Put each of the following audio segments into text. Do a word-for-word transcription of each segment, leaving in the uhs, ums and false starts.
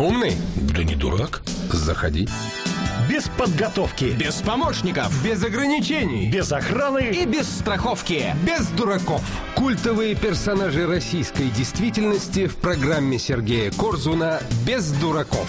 Умный? Да не дурак. Заходи. Без подготовки. Без помощников. Без ограничений. Без охраны. И без страховки. Без дураков. Культовые персонажи российской действительности в программе Сергея Корзуна «Без дураков».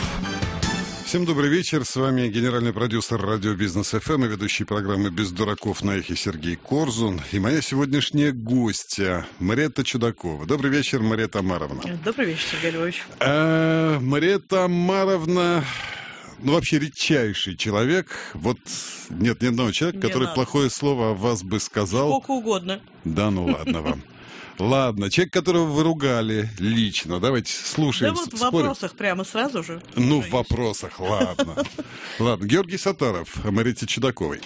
Всем добрый вечер. С вами генеральный продюсер радио Бизнес эф эм и ведущий программы «Без дураков» на эхе Сергей Корзун. И моя сегодняшняя гостья Мариэтта Чудакова. Добрый вечер, Мариэтта Амаровна. Добрый вечер, Сергей Львович. А, Мариэтта Амаровна, ну, вообще редчайший человек. Вот нет ни одного человека, Не который надо. плохое слово о вас бы сказал. Сколько угодно. Да ну ладно вам. Ладно, человек, которого вы ругали лично. Давайте слушаем. Да вот в спорим. вопросах прямо сразу же. Ну, Уже в вопросах, ладно. Ладно, Георгий Саттаров о Мариэтте Чудаковой.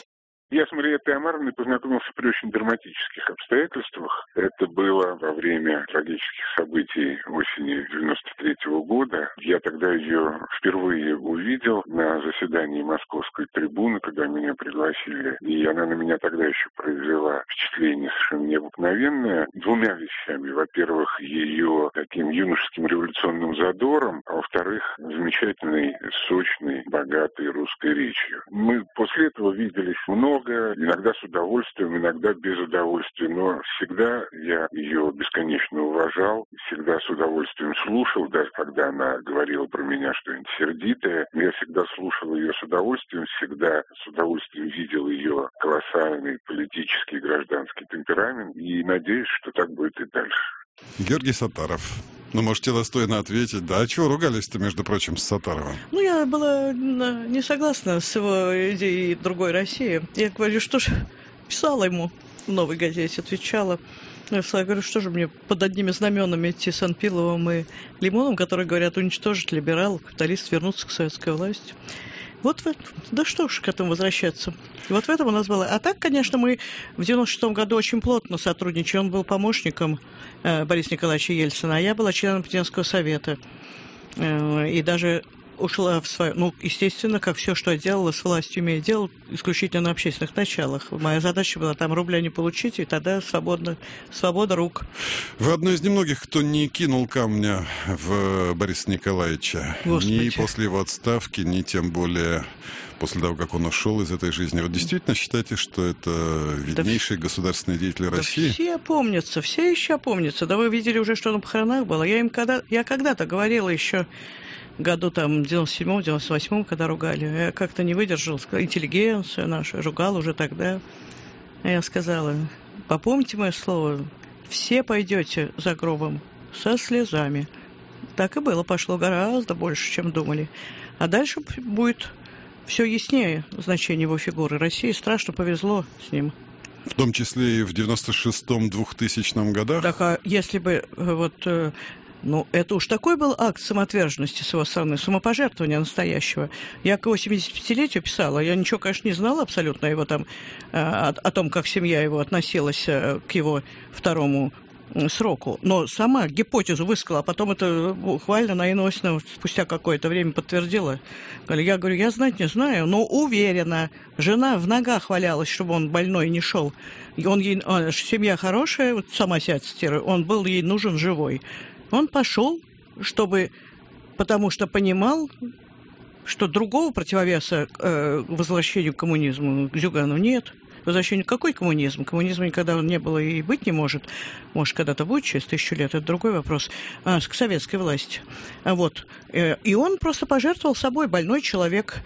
Я с Мариэттой Амаровной познакомился при очень драматических обстоятельствах. Это было во время трагических событий осени девяносто третьего года. Я тогда ее впервые увидел на заседании Московской трибуны, когда меня пригласили. И она на меня тогда еще произвела впечатление совершенно необыкновенное. Двумя вещами. Во-первых, ее таким юношеским революционным задором, а во-вторых, замечательной, сочной, богатой русской речью. Мы после этого виделись много. Иногда с удовольствием, иногда без удовольствия, но всегда я ее бесконечно уважал, всегда с удовольствием слушал, даже когда она говорила про меня что-нибудь сердитое. Я всегда слушал ее с удовольствием, всегда с удовольствием видел ее колоссальный политический и гражданский темперамент, и надеюсь, что так будет и дальше. Георгий Саттаров. Ну, можете достойно ответить. Да, а чего ругались-то, между прочим, с Саттаровым? Ну, я была не согласна с его идеей другой России. Я говорю, что ж, писала ему в «Новой газете», отвечала. Я говорю, что же мне под одними знаменами идти с Анпиловым и Лимоном, которые говорят уничтожить либералов, капиталистов, вернуться к советской власти. Вот в этом. Да что ж к этому возвращаться. Вот в этом у нас было. А так, конечно, мы в девяносто шестом году очень плотно сотрудничали. Он был помощником э, Бориса Николаевича Ельцина, а я была членом Президентского совета. Э, и даже ушла в свою... Ну, естественно, как все, что я делала с властью, имея дело, исключительно на общественных началах. Моя задача была там рубля не получить, и тогда свободно, свобода рук. Вы одной из немногих, кто не кинул камня в Бориса Николаевича. Господи. Ни после его отставки, ни тем более после того, как он ушел из этой жизни. Вот действительно считаете, что это виднейший да государственный деятель да России? Все помнятся, все еще помнятся. Да вы видели уже, что на похоронах было. Я им когда... Я когда-то говорила еще... году там девяносто седьмом девяносто восьмом, когда ругали, я как-то не выдержала, интеллигенцию нашу, ругал уже тогда. Я сказала, попомните мое слово, все пойдете за гробом со слезами. Так и было, пошло гораздо больше, чем думали. А дальше будет все яснее значение его фигуры. России страшно повезло с ним. В том числе и в девяносто шестом двухтысячном годах? Так, а если бы вот... Ну, это уж такой был акт самоотверженности с его стороны, самопожертвования настоящего. Я к его семидесятипятилетию писала. Я ничего, конечно, не знала абсолютно его там, о, о том, как семья его относилась к его второму сроку. Но сама гипотезу высказала, а потом это буквально Наина Осиповна спустя какое-то время подтвердила. Я говорю, я знать не знаю, но уверена. Жена в ногах валялась, чтобы он больной не шел. И он ей, семья хорошая, вот сама себя цитирую, он был ей нужен живой. Он пошел, чтобы, потому что понимал, что другого противовеса э, возвращению к коммунизму, к Зюганову, нет. Возвращению какой коммунизм? Коммунизма никогда не было и быть не может. Может, когда-то будет через тысячу лет, это другой вопрос. А, к советской власти. А вот. Э, и он просто пожертвовал собой, больной человек.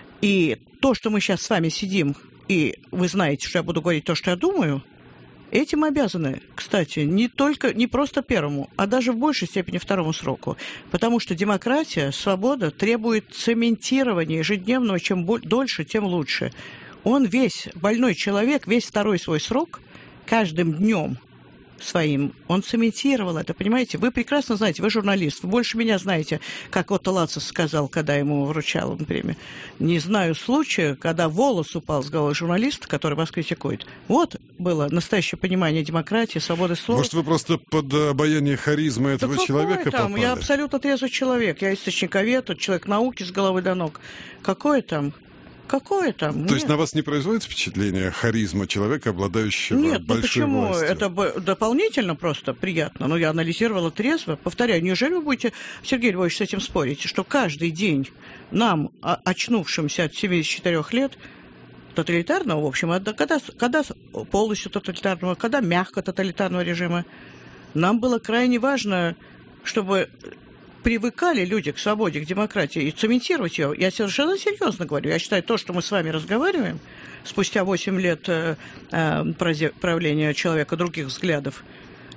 И то, что мы сейчас с вами сидим, и вы знаете, что я буду говорить то, что я думаю, этим обязаны, кстати, не только, не просто первому, а даже в большей степени второму сроку. Потому что демократия, свобода требует цементирования ежедневного, чем дольше, тем лучше. Он весь, больной человек, весь второй свой срок, каждым днем своим, он цементировал это, понимаете? Вы прекрасно знаете, вы журналист, вы больше меня знаете, как Отто Лацис сказал, когда ему вручал премию. Не знаю случая, когда волос упал с головы журналиста, который вас критикует. Вот было настоящее понимание демократии, свободы слова. Может, вы просто под обаяние харизмы этого да человека там? попали? Я абсолютно трезвый человек, я источниковед, человек науки с головы до ног. Какое там? Какое там? То Нет. есть на вас не производит впечатление харизма человека, обладающего Нет, ну большой почему? властью? Это бы дополнительно просто приятно. Но я анализировала трезво. Повторяю, неужели вы будете, Сергей Львович, с этим спорить, что каждый день нам, очнувшимся от семидесяти четырёх лет, тоталитарного, в общем, когда, когда полностью тоталитарного, когда мягко тоталитарного режима, нам было крайне важно, чтобы привыкали люди к свободе, к демократии и цементировать ее. Я совершенно серьезно говорю. Я считаю, то, что мы с вами разговариваем, спустя восемь лет э, э, правления человека других взглядов,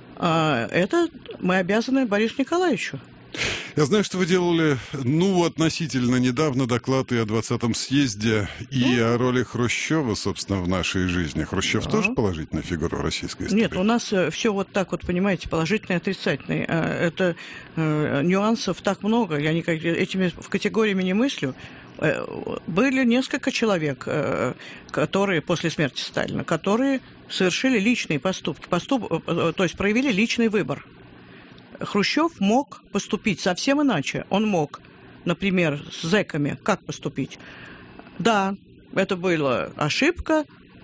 э, это мы обязаны Борису Николаевичу. Я знаю, что вы делали, ну, относительно недавно доклад и о двадцатом съезде, и ну, о роли Хрущева, собственно, в нашей жизни. Хрущев да. тоже положительная фигура в российской истории? Нет, у нас все вот так вот, понимаете, положительный и отрицательный. Это э, нюансов так много, я никак этими категориями не мыслю. Были несколько человек, э, которые после смерти Сталина, которые совершили личные поступки, поступ, то есть проявили личный выбор. Хрущев мог поступить совсем иначе. Он мог, например, с зэками как поступить? Да, это была ошибка,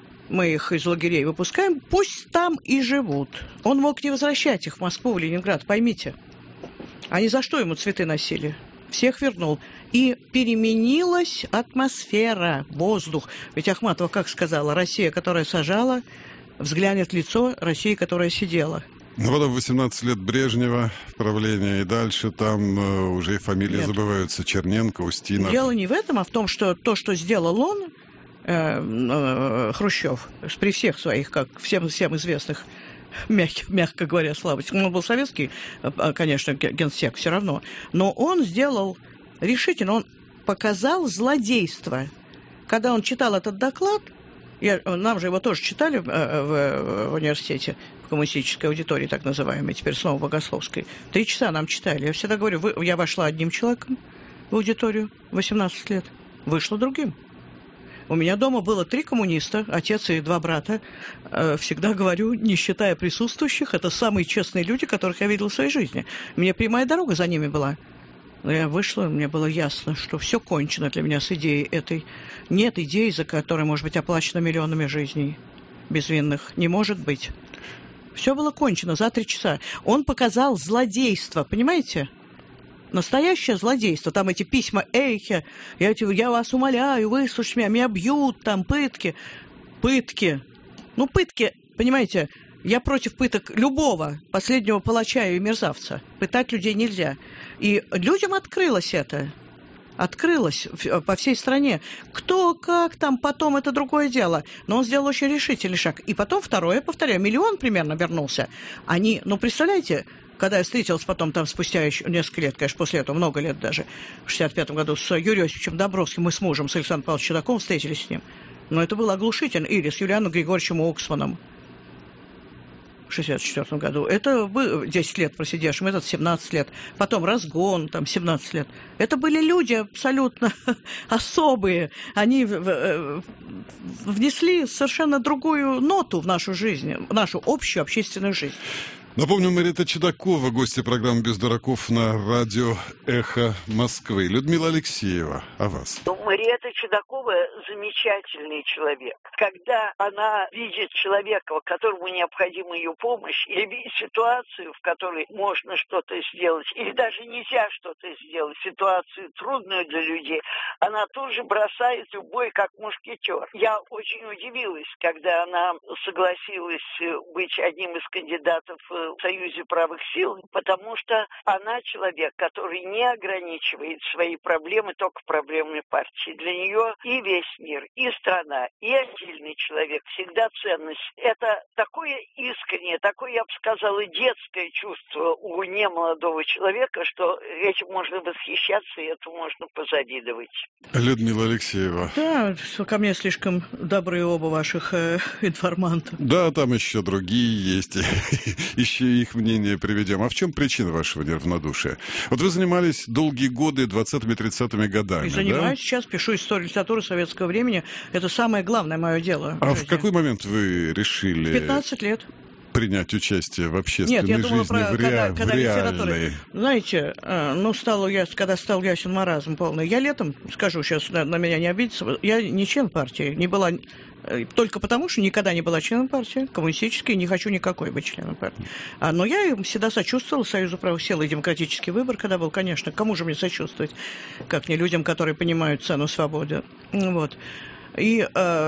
мы их из лагерей выпускаем, пусть там и живут. Он мог не возвращать их в Москву, в Ленинград, поймите. Они за что ему цветы носили? Всех вернул. И переменилась атмосфера, воздух. Ведь Ахматова как сказала, Россия, которая сажала, взглянет в лицо России, которая сидела. Ну, потом восемнадцать лет Брежнева в правлении, и дальше там э, уже и фамилии Нет. забываются. Черненко, Устинов. Дело не в этом, а в том, что то, что сделал он, э, э, Хрущев, при всех своих, как всем, всем известных, мягко, мягко говоря, слабостях. Он был советский, конечно, генсек все равно, но он сделал решительно, он показал злодейство. Когда он читал этот доклад, я, нам же его тоже читали в, в, в университете, в коммунистической аудитории, так называемой, теперь снова богословской. Три часа нам читали. Я всегда говорю, вы, я вошла одним человеком в аудиторию, восемнадцать лет, вышла другим. У меня дома было три коммуниста, отец и два брата. Всегда говорю, не считая присутствующих, это самые честные люди, которых я видела в своей жизни. Мне прямая дорога за ними была. Но я вышла, мне было ясно, что все кончено для меня с идеей этой. Нет идеи, за которой может быть оплачено миллионами жизней безвинных. Не может быть. Все было кончено за три часа. Он показал злодейство, понимаете? Настоящее злодейство. Там эти письма Эйхе, я, я вас умоляю, выслушайте меня, меня бьют, там пытки. Пытки. Ну, пытки, понимаете, я против пыток любого последнего палача и мерзавца. Пытать людей нельзя. И людям открылось это. Открылось по всей стране. Кто, как там, потом это другое дело. Но он сделал очень решительный шаг. И потом второе, повторяю, миллион примерно вернулся. Они, ну, представляете, когда я встретилась потом там спустя еще несколько лет, конечно, после этого, много лет даже, в шестьдесят пятом году с Юрием Осиповичем Добровским, мы с мужем, с Александром Павловичем Чудаковым встретились с ним. Но это было оглушительно. Или с Юлианом Григорьевичем Оксманом в шестьдесят четвёртом году. Это десять лет просидевшим, этот семнадцать лет. Потом разгон, там семнадцать лет. Это были люди абсолютно особые. Они внесли совершенно другую ноту в нашу жизнь, в нашу общую общественную жизнь. Напомню, Мариэтта Чудакова, гостья программы «Без дураков» на радио «Эхо Москвы». Людмила Алексеева, о вас. Ну, Мариэтта Чудакова замечательный человек. Когда она видит человека, которому необходима ее помощь, или видит ситуацию, в которой можно что-то сделать, или даже нельзя что-то сделать, ситуацию трудную для людей, она тут же бросает в бой, как мушкетер. Я очень удивилась, когда она согласилась быть одним из кандидатов в Союзе правых сил, потому что она человек, который не ограничивает свои проблемы только проблемами партии. Для нее и весь мир, и страна, и отдельный человек всегда ценность. Это такое искреннее, такое, я бы сказала, детское чувство у немолодого человека, что этим можно восхищаться, и этому можно позавидовать. Людмила Алексеева. Да, ко мне слишком добрые оба ваших э, информанта. Да, там еще другие есть. Еще их мнение приведем. А в чем причина вашего неравнодушия? Вот вы занимались долгие годы двадцатыми-тридцатыми годами, и занимаюсь да? Сейчас, пишу историю литературы советского времени. Это самое главное мое дело. А в какой момент вы решили... В пятнадцать лет. принять участие в общественной Нет, я жизни, думала про, в, ре... когда, в когда литература. реальной? Знаете, ну, стал я, когда стал ясен маразм полный, я летом, скажу сейчас, на, на меня не обидится, я не член партии, не была, только потому, что никогда не была членом партии, коммунистической, не хочу никакой быть членом партии. А, но я всегда сочувствовала Союзу правых сил и демократический выбор, когда был, конечно, кому же мне сочувствовать, как не людям, которые понимают цену свободы. Вот. И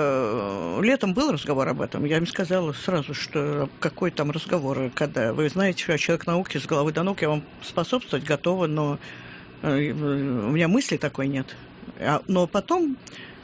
э, летом был разговор об этом. Я им сказала сразу, что какой там разговор, когда вы знаете, что я человек науки, с головы до ног, я вам способствовать готова, но э, у меня мысли такой нет. А, но потом,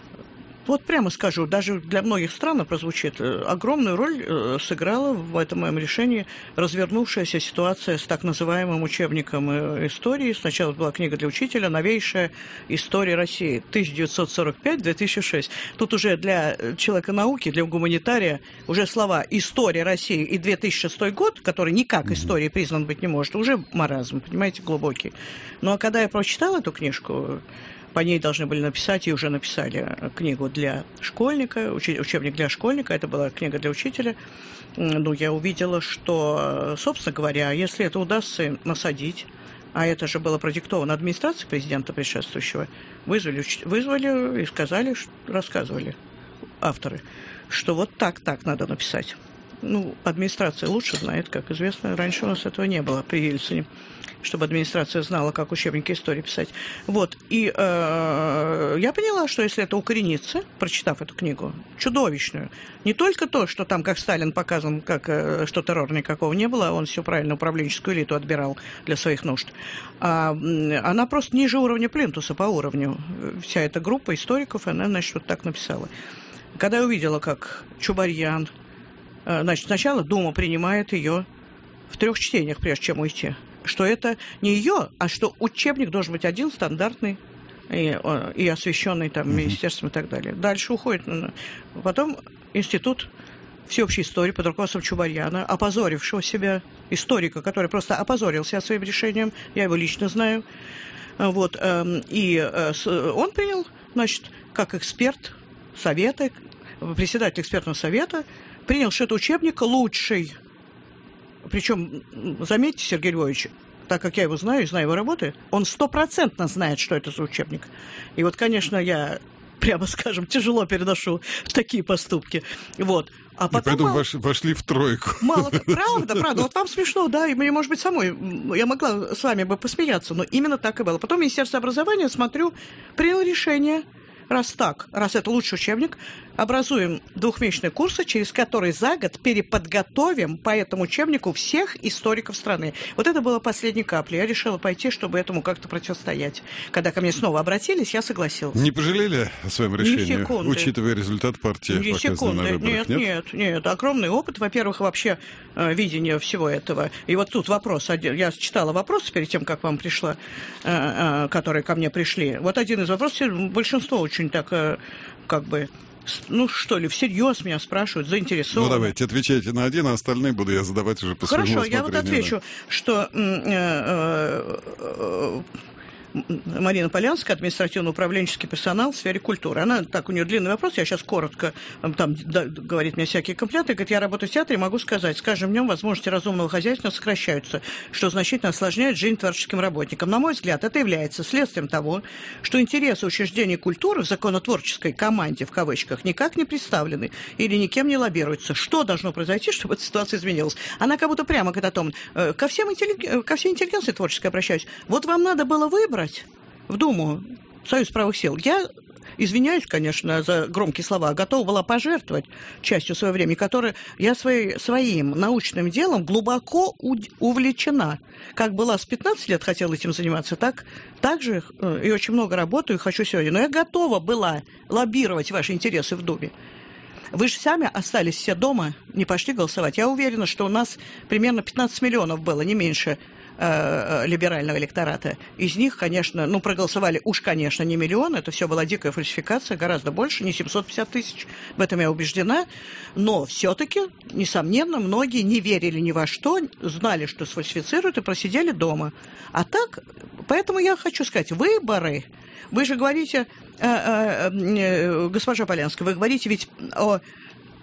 вот прямо скажу, даже для многих стран прозвучит, огромную роль сыграла в этом моем решении развернувшаяся ситуация с так называемым учебником истории. Сначала была книга для учителя «Новейшая история России» тысяча девятьсот сорок пять — две тысячи шесть. Тут уже для человека науки, для гуманитария уже слова «история России» и две тысячи шестой год, который никак историей признан быть не может, уже маразм, понимаете, глубокий. Ну а когда я прочитала эту книжку, по ней должны были написать, и уже написали книгу для школьника, учебник для школьника, это была книга для учителя. Ну, я увидела, что, собственно говоря, если это удастся насадить, а это же было продиктовано администрацией президента предшествующего, вызвали, вызвали и сказали, рассказывали авторы, что вот так, так надо написать. Ну, администрация лучше знает, как известно, раньше у нас этого не было при Ельцине, чтобы администрация знала, как учебники истории писать. Вот, и э, я поняла, что если это укоренится, прочитав эту книгу, чудовищную, не только то, что там, как Сталин показан, как, э, что террора никакого не было, он все правильно управленческую элиту отбирал для своих нужд, а, она просто ниже уровня плинтуса по уровню. Вся эта группа историков, она, значит, вот так написала. Когда я увидела, как Чубарьян, значит, сначала Дума принимает ее в трех чтениях, прежде чем уйти. Что это не ее, а что учебник должен быть один, стандартный и, и освященный там министерством и так далее. Дальше уходит. Потом институт всеобщей истории под руководством Чубарьяна, опозорившего себя, историка, который просто опозорился своим решением, я его лично знаю. Вот, и он принял, значит, как эксперт совета, председатель экспертного совета, принял, что это учебник лучший. Причем, заметьте, Сергей Львович, так как я его знаю и знаю его работы, он стопроцентно знает, что это за учебник. И вот, конечно, я, прямо скажем, тяжело переношу такие поступки. Вот. А потом, и поэтому мало... вошли в тройку. Мало, правда, правда. Вот вам смешно, да, и мне, может быть, самой, я могла с вами бы посмеяться, но именно так и было. Потом Министерство образования, смотрю, приняло решение. Раз так, раз это лучший учебник, образуем двухмесячные курсы, через которые за год переподготовим по этому учебнику всех историков страны. Вот это было последней каплей. Я решила пойти, чтобы этому как-то противостоять. Когда ко мне снова обратились, я согласилась. Не пожалели о своем решении, учитывая результат партии, Ни показанный секунды. на выборах? Нет, нет, нет, нет. Огромный опыт, во-первых, вообще э, видение всего этого. И вот тут вопрос. Я читала вопросы перед тем, как вам пришла, э, э, которые ко мне пришли. Вот один из вопросов, большинство очень так, э, как бы, ну, что ли, всерьез меня спрашивают, заинтересованы. Ну, давайте, отвечайте на один, а остальные буду я задавать уже по своему усмотрению. Хорошо, я вот отвечу, да. что э, э, э, Марина Полянская, административно-управленческий персонал в сфере культуры. Она, так, у нее длинный вопрос, я сейчас коротко, там, да, говорит мне всякие комплименты, говорит, я работаю в театре, могу сказать, с каждым днем возможности разумного хозяйства сокращаются, что значительно осложняет жизнь творческим работникам. На мой взгляд, это является следствием того, что интересы учреждений культуры в законотворческой команде, в кавычках, никак не представлены или никем не лоббируются. Что должно произойти, чтобы эта ситуация изменилась? Она как будто прямо к тому, ко, всем интелли... ко всей интеллигенции творческой обращаюсь. Вот вам надо было выбрать в Думу Союз правых сил. Я извиняюсь, конечно, за громкие слова, готова была пожертвовать частью своего времени, которое я своей, своим научным делом глубоко увлечена. Как была с пятнадцати лет, хотела этим заниматься, так, так же и очень много работаю, и хочу сегодня. Но я готова была лоббировать ваши интересы в Думе. Вы же сами остались все дома, не пошли голосовать. Я уверена, что у нас примерно пятнадцать миллионов было, не меньше, либерального электората. Из них, конечно, ну, проголосовали уж, конечно, не миллион, это все была дикая фальсификация, гораздо больше, не семьсот пятьдесят тысяч, в этом я убеждена, но все-таки, несомненно, многие не верили ни во что, знали, что сфальсифицируют, и просидели дома. А так, поэтому я хочу сказать, выборы, вы же говорите, э, э, э, госпожа Полянская, вы говорите ведь о... о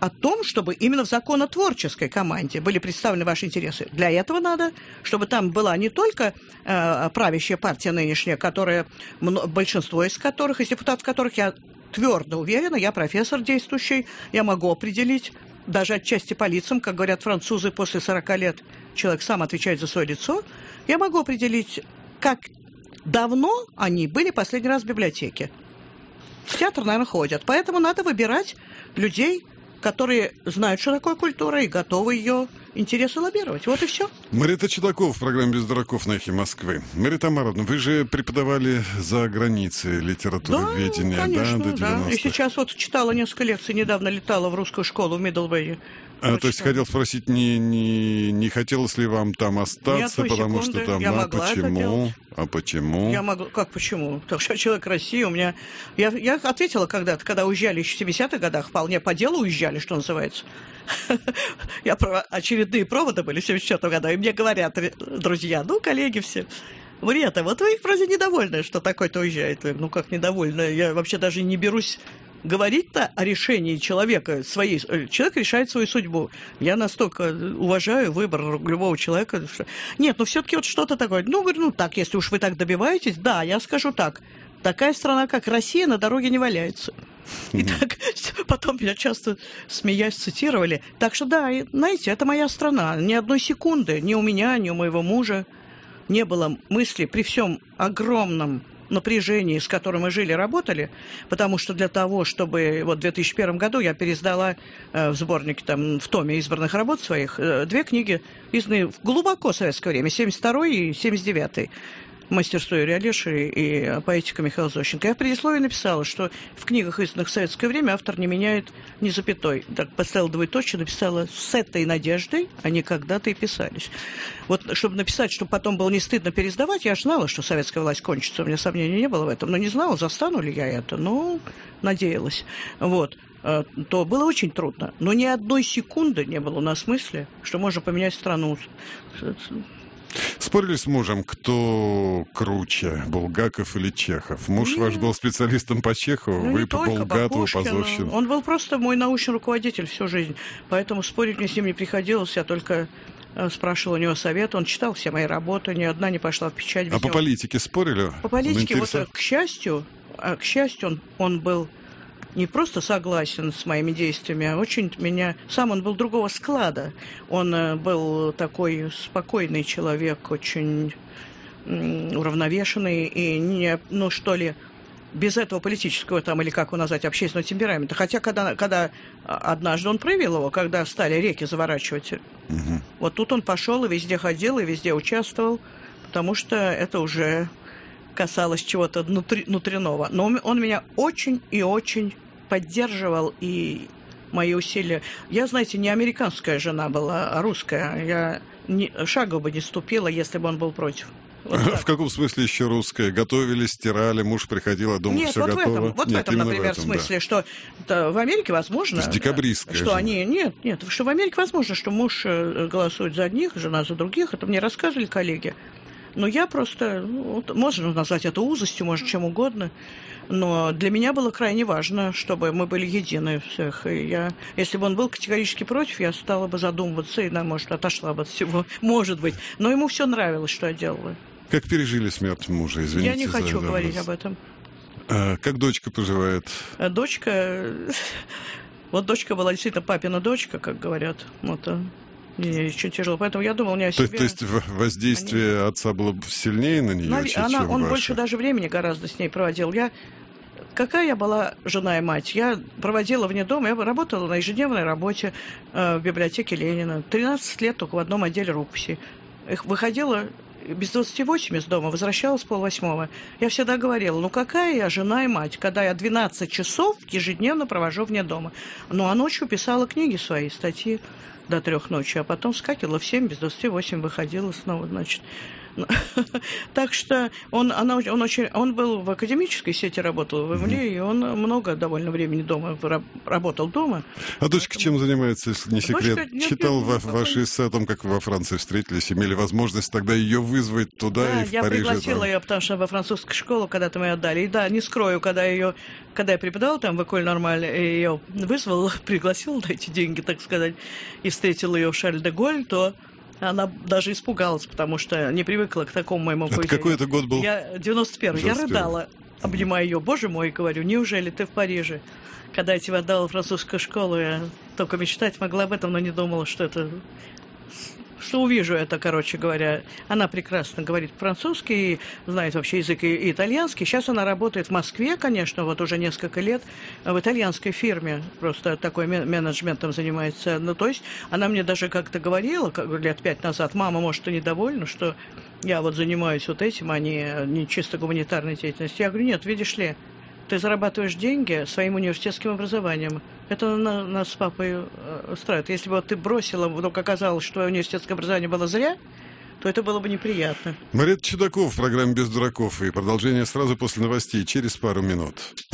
о том, чтобы именно в законотворческой команде были представлены ваши интересы. Для этого надо, чтобы там была не только э, правящая партия нынешняя, которая, большинство из которых, из депутатов которых, я твердо уверена, я профессор действующий, я могу определить, даже отчасти по лицам, как говорят французы, после сорока лет человек сам отвечает за свое лицо, я могу определить, как давно они были последний раз в библиотеке. В театр, наверное, ходят. Поэтому надо выбирать людей, которые знают, что такое культура, и готовы ее интересы лоббировать. Вот и все. Мариэтта Чудакова в программе «Без дураков» на «Эхе Москвы». Мариэтта Амаровна, вы же преподавали за границей литературоведения, да, конечно, да, до девяностых. Да. И сейчас вот читала несколько лекций, недавно летала в русскую школу в Миддлбери. А, то есть хотел спросить, не, не, не хотелось ли вам там остаться, Нет, потому секунды. что там, я а могла почему? А почему? Я могла, как почему? Потому что человек России у меня... Я, я ответила когда-то, когда уезжали еще в семидесятых годах, вполне по делу уезжали, что называется. Я очередные проводы были в семьдесят четвёртом году, и мне говорят друзья, ну, коллеги все, Мариэтта, вот вы вроде недовольны, что такой-то уезжает. Ну, как недовольна? Я вообще даже не берусь говорить-то о решении человека, своей, человек решает свою судьбу. Я настолько уважаю выбор любого человека. Что... Нет, ну все-таки вот что-то такое. Ну, говорю, ну так, если уж вы так добиваетесь, да, я скажу так. Такая страна, как Россия, на дороге не валяется. И так потом меня часто, смеясь, цитировали. Так что да, знаете, это моя страна. Ни одной секунды ни у меня, ни у моего мужа не было мысли при всем огромном напряжении, с которым мы жили, работали, потому что для того, чтобы... Вот в две тысячи первом году я пересдала э, в сборнике, там, в томе избранных работ своих, э, две книги, изданные в глубоко советское время, семьдесят второй и семьдесят девятый. «Мастерство Юрия Олеши» и «Поэтика» Михаила Зощенко. Я в предисловии написала, что в книгах, изданных в советское время, автор не меняет ни запятой. Так поставила двоеточие, написала «с этой надеждой они когда-то и писались». Вот, чтобы написать, чтобы потом было не стыдно пересдавать, я же знала, что советская власть кончится, у меня сомнений не было в этом, но не знала, застану ли я это, но надеялась. Вот. То было очень трудно. Но ни одной секунды не было у нас мысли, что можно поменять страну. Спорили с мужем, кто круче, Булгаков или Чехов? Муж Нет. ваш был специалистом по Чехову, Ну, вы не по только, Булгатову, по Пушкину. Зощину. Он был просто мой научный руководитель всю жизнь. Поэтому спорить мне с ним не приходилось. Я только э, спрашивала у него совет. Он читал все мои работы, ни одна не пошла в печать. А по политике спорили? По политике, Он вот, интересов... к счастью, к счастью, он, он был не просто согласен с моими действиями, а очень меня... Сам он был другого склада. Он э, был такой спокойный человек, очень м, уравновешенный и, не, ну, что ли, без этого политического, там, или как его назвать, общественного темперамента. Хотя, когда, когда однажды он проявил его, когда стали реки заворачивать, угу. Вот тут он пошел и везде ходил, и везде участвовал, потому что это уже касалось чего-то внутри, внутреннего. Но он, он меня очень и очень поддерживал, и мои усилия... Я, знаете, не американская жена была, а русская. Я ни, шагу бы не ступила, если бы он был против. Вот в каком смысле еще русская? Готовили, стирали, муж приходил, а дома Нет, все вот готово? В этом, вот нет, в этом, например, в, этом, смысле, да. Что в Америке возможно... То есть декабристская что жена. они, нет, нет, что в Америке возможно, что муж голосует за одних, жена за других. Это мне рассказывали коллеги. Но я просто... Ну, можно назвать это узостью, можно чем угодно. Но для меня было крайне важно, чтобы мы были едины всех. И я, если бы он был категорически против, я стала бы задумываться и, да, может, отошла бы от всего. Может быть. Но ему все нравилось, что я делала. Как пережили смерть мужа? Извините. Я не хочу за говорить об этом. А как дочка поживает? Дочка... Вот дочка была действительно папина дочка, как говорят. Вот, мне очень тяжело. Поэтому я думала не о себе. То, то есть воздействие Они... отца было сильнее на нее, Нав... чем Она, Он ваше? больше даже времени гораздо с ней проводил. Я... Какая я была жена и мать? Я проводила вне дома, я работала на ежедневной работе э, в библиотеке Ленина. тринадцать лет только в одном отделе рукописи. Выходила без двадцати восьми из дома, возвращалась полвосьмого. Я всегда говорила, ну какая я жена и мать, когда я двенадцать часов ежедневно провожу вне дома. Ну а ночью писала книги свои, статьи до трех ночи, а потом вскакивала в семь, без двадцати восьми выходила снова, значит. Так что он, она, он, очень, он был в академической сети, работал в Ивле, и он много довольно времени дома работал дома. А дочка чем занимается, если не секрет? Дочка, Читал нет, ва- ваши эссе о том, как вы во Франции встретились, имели возможность тогда ее вызвать туда Да, и в я Париже. пригласила там. ее, потому что во французскую школу когда-то мы отдали. И да, не скрою, когда ее, когда я преподавала там в Эколь Нормаль, ее вызвал, пригласил на эти деньги, так сказать, и встретил ее в Шарль-де-Голь, то она даже испугалась, потому что не привыкла к такому моему поведению. Это какой это год был? Я девяносто первый. Я рыдала, обнимая ее. Боже мой, говорю, неужели ты в Париже? Когда я тебя отдала в французскую школу, я только мечтать могла об этом, но не думала, что это... Что увижу это, короче говоря. Она прекрасно говорит французский, знает вообще язык и итальянский. Сейчас она работает в Москве, конечно, вот уже несколько лет в итальянской фирме. Просто такой менеджментом занимается. Ну, то есть она мне даже как-то говорила, как лет пять назад, мама, может, ты недовольна, что я вот занимаюсь вот этим, а не, не чисто гуманитарной деятельностью. Я говорю, нет, видишь ли, ты зарабатываешь деньги своим университетским образованием. Это на, нас с папой устраивает. Если бы вот ты бросила, вдруг оказалось, что твое университетское образование было зря, то это было бы неприятно. Марета Чудакова в программе «Без дураков». И продолжение сразу после новостей через пару минут.